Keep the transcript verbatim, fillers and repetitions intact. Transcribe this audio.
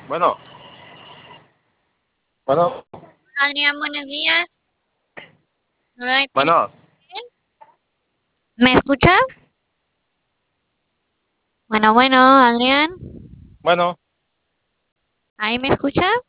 Bueno, bueno, Adrián, buenos días. Hola, ¿tienes- bueno, ¿Me escucha? Bueno, bueno, Adrián, bueno, ¿ahí me escucha?